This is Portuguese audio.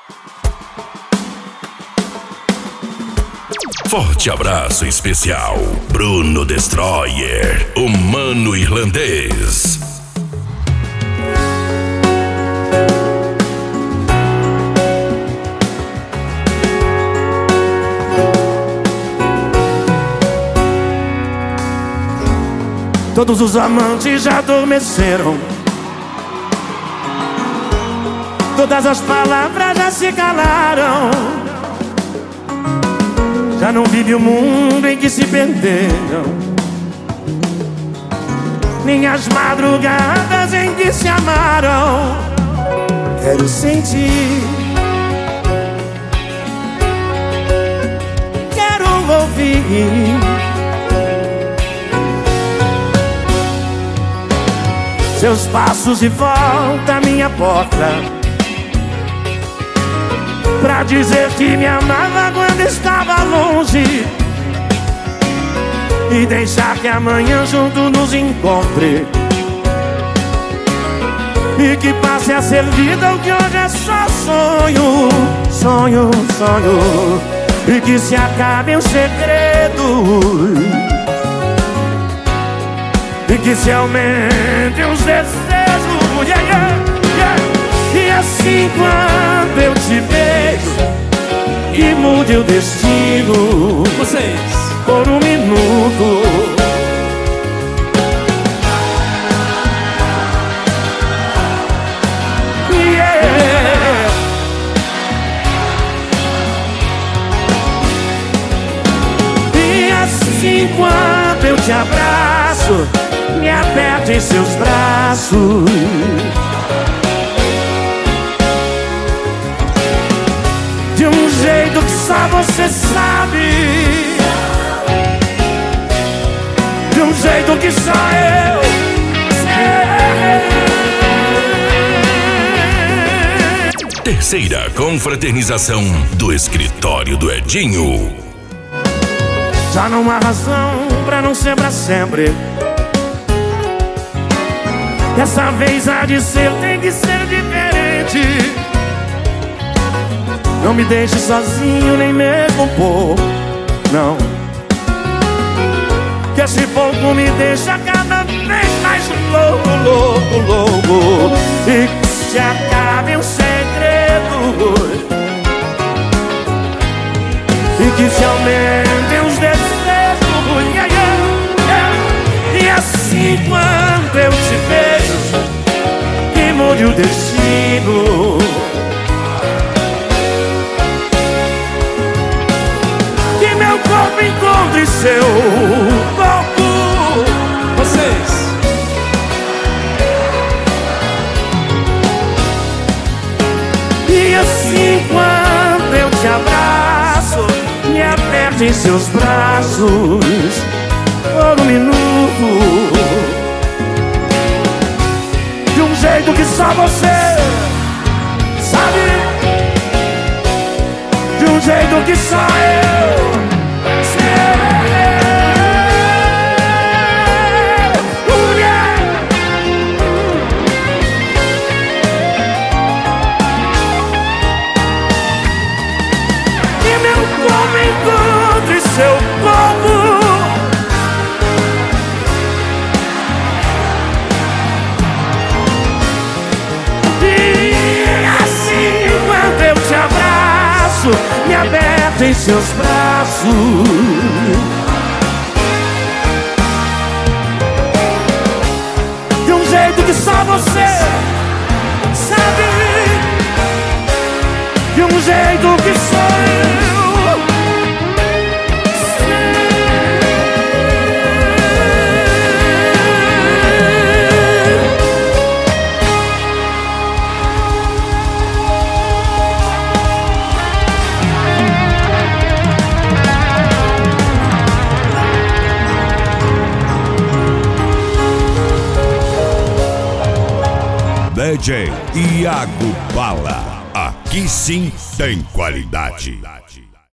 Forte abraço especial, Bruno Destroyer, o mano irlandês. Todos os amantes já adormeceram, todas as palavras já se calaram. Já não vive o mundo em que se perderam, nem as madrugadas em que se amaram. Quero sentir, quero ouvir seus passos de volta à minha porta, pra dizer que me amava quando estava longe, e deixar que amanhã junto nos encontre, e que passe a ser vida o que hoje é só sonho. Sonho, sonho, e que se acabem os segredos, e que se aumentem os desejos, yeah, yeah, yeah. E assim quando eu te vejo, e mude o destino, vocês, por um minuto. Yeah. E assim quando eu te abraço, me aperto em seus braços, de um jeito que só você sabe, de um jeito que só eu sei. Terceira confraternização do escritório do Edinho. Já não há razão pra não ser pra sempre. Dessa vez há de ser, tem que ser diferente. Não me deixe sozinho, nem mesmo um pouco, não. Que esse pouco me deixa cada vez mais louco, louco, louco. E que se acabe um segredo, e que se aumentem os desejos, yeah, yeah, yeah. E assim quando eu te vejo, que mude o destino, que meu corpo encontre seu corpo. vocês, E assim quando eu te abraço, me aperte em seus braços por um minuto, de um jeito que só você sabe, de um jeito que só eu sei. Yeah. E meu corpo encontre seu corpo, me aberta em seus braços, de um jeito que só você sabe, de um jeito que só eu DJ Iago Bala. Aqui sim tem qualidade.